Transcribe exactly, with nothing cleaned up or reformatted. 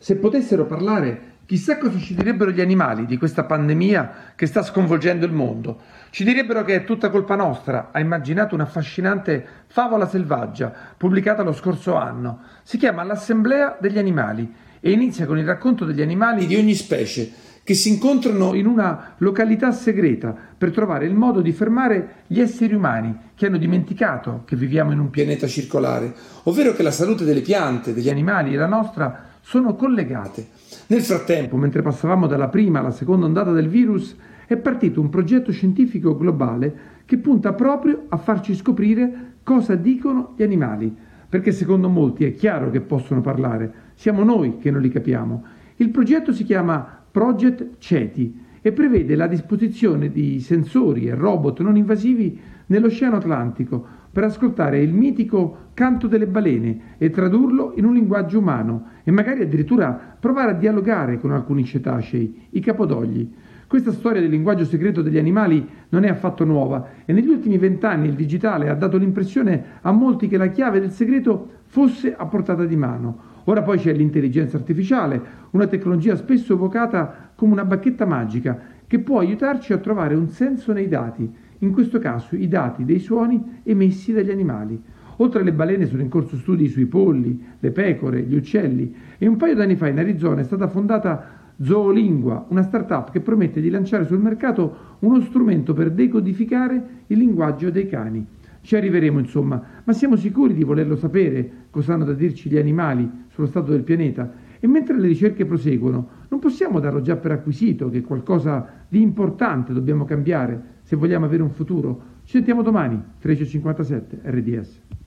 Se potessero parlare, chissà cosa ci direbbero gli animali di questa pandemia che sta sconvolgendo il mondo. Ci direbbero che è tutta colpa nostra. Ha immaginato un'affascinante favola selvaggia pubblicata lo scorso anno. Si chiama L'Assemblea degli animali e inizia con il racconto degli animali di ogni specie che si incontrano in una località segreta per trovare il modo di fermare gli esseri umani che hanno dimenticato che viviamo in un pianeta circolare, ovvero che la salute delle piante, degli animali e la nostra sono collegate. Nel frattempo, mentre passavamo dalla prima alla seconda ondata del virus, è partito un progetto scientifico globale che punta proprio a farci scoprire cosa dicono gli animali, perché secondo molti è chiaro che possono parlare, siamo noi che non li capiamo. Il progetto si chiama Project CETI e prevede la disposizione di sensori e robot non invasivi nell'Oceano Atlantico per ascoltare il mitico canto delle balene e tradurlo in un linguaggio umano e magari addirittura provare a dialogare con alcuni cetacei, i capodogli. Questa storia del linguaggio segreto degli animali non è affatto nuova e negli ultimi vent'anni il digitale ha dato l'impressione a molti che la chiave del segreto fosse a portata di mano. Ora poi c'è l'intelligenza artificiale, una tecnologia spesso evocata come una bacchetta magica che può aiutarci a trovare un senso nei dati, in questo caso i dati dei suoni emessi dagli animali. Oltre alle balene sono in corso studi sui polli, le pecore, gli uccelli e un paio d'anni fa in Arizona è stata fondata Zoolingua, una startup che promette di lanciare sul mercato uno strumento per decodificare il linguaggio dei cani. Ci arriveremo insomma, ma siamo sicuri di volerlo sapere cosa hanno da dirci gli animali sullo stato del pianeta? E mentre le ricerche proseguono, non possiamo darlo già per acquisito che qualcosa di importante dobbiamo cambiare se vogliamo avere un futuro? Ci sentiamo domani, tredici e cinquantasette, R D S.